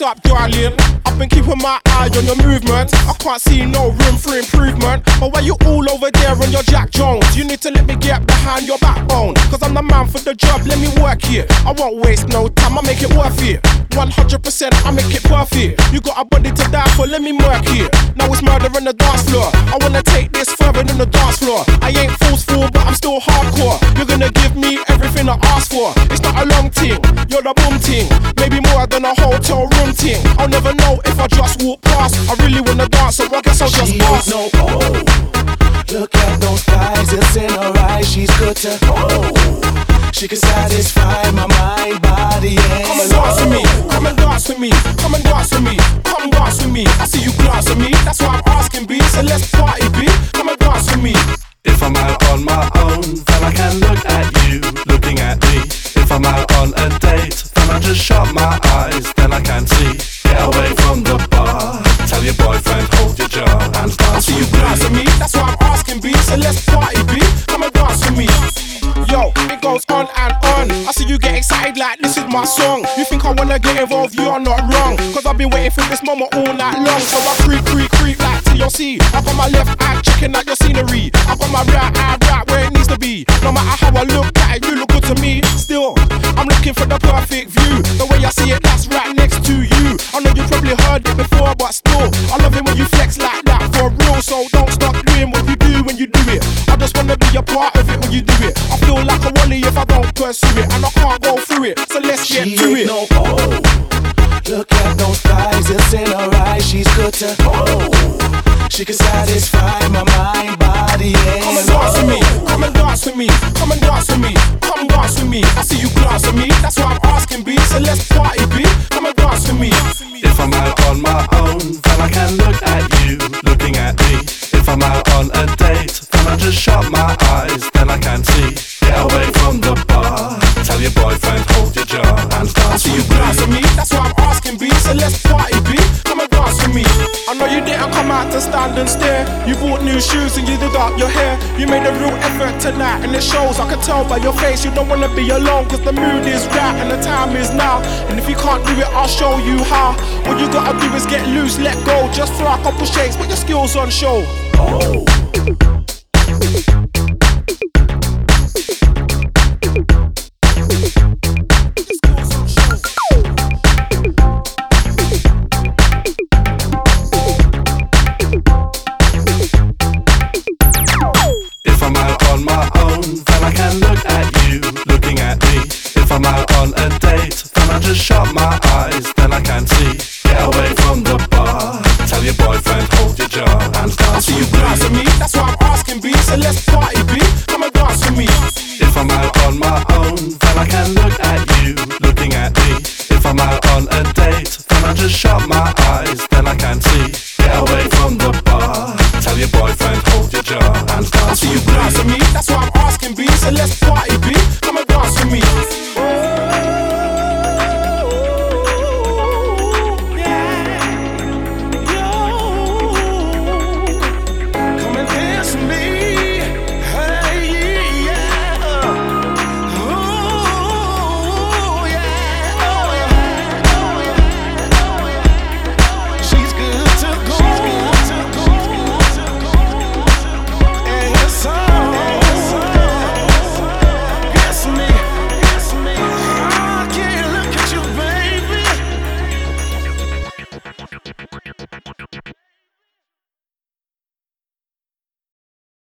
up, darling? I've been keeping my eye on your movement. I can't see no room for improvement. But why you all over there on your Jack Jones? You need to let me get behind your backbone. Cause I'm the man for the job, let me work here. I won't waste no time, I make it worth it. 100% I make it perfect. You got a body to die for, let me work here. Now it's murder on the dance floor. I wanna take this further than the dance floor. I ain't forceful, but I'm still hardcore. You're gonna give me everything I ask for. It's not a long thing, you're the boom ting. Maybe more than a hotel room ting. I'll never know if I just walk past. I really wanna dance, so I guess I'll just ask. No, look at those thighs, it's in her eyes. She's good to she can satisfy my mind, body, and come and dance with me, come and dance with me, come and dance with me, come dance with me. I see you glance at me, that's why I'm asking, B. So let's party, B. Come and dance with me. If I'm out on my own, then I can look at you, looking at me. If I'm out on a date, then I just shut my eyes, then I can see. Get away from the bar, tell your boyfriend, hold your jaw, and dance I see you glance at me, that's why I'm asking, B. So let's party, B. Come and dance with me. Yo, it goes on and on. I see you get excited like this is my song. You think I wanna get involved, you are not wrong. Cause I've been waiting for this moment all night long. So I creep like TLC. I got my left eye checking out your scenery. I got my right eye right where it needs to be. No matter how I look at it, you look good to me. Still, I'm looking for the perfect view. The way I see it, that's right next to you. I know you probably heard it before, but still, I love it when you flex like that for real. So don't stop doing what you do when you do it. I just wanna be a part of it when you do it. I feel like a wally if I don't pursue it, and I can't go through it, so let's get to it. No, look at those thighs, it's in her eyes. She's good to she can satisfy my mind, body, and come and dance with me, come and dance with me, come and dance with me, come dance with me. I see you glance at me, that's why I'm asking, B. So let's party, B. Come and dance with me. If I'm out on my own, then I can look at you, looking at me. If I'm out on a date, then I just shut my eyes, then I can see. Get away from the bar, tell your boyfriend, hold your jaw, and I dance see you with glance at me. me, that's why I'm asking, B. So let's party, B. Come and dance with me. I know you didn't come out to stand and stare. You bought new shoes and you did up your hair. You made a real effort tonight and it shows. I can tell by your face you don't wanna be alone. Cause the mood is right and the time is now. And if you can't do it, I'll show you how. All you gotta do is get loose, let go. Just throw a couple shakes, put your skills on show. If I'm out on my own, then I can look at you, looking at me. If I'm out on a date, then I just shut my eyes, then I can see. Get away from the bar, tell your boyfriend, hold your jaw, and I dance see you with glance at me. me, that's why I'm asking, B. So let's party, B. Come and dance with me. If I'm out on my own, then I can look at you, looking at me. If I'm out on a date, then I just shut my eyes,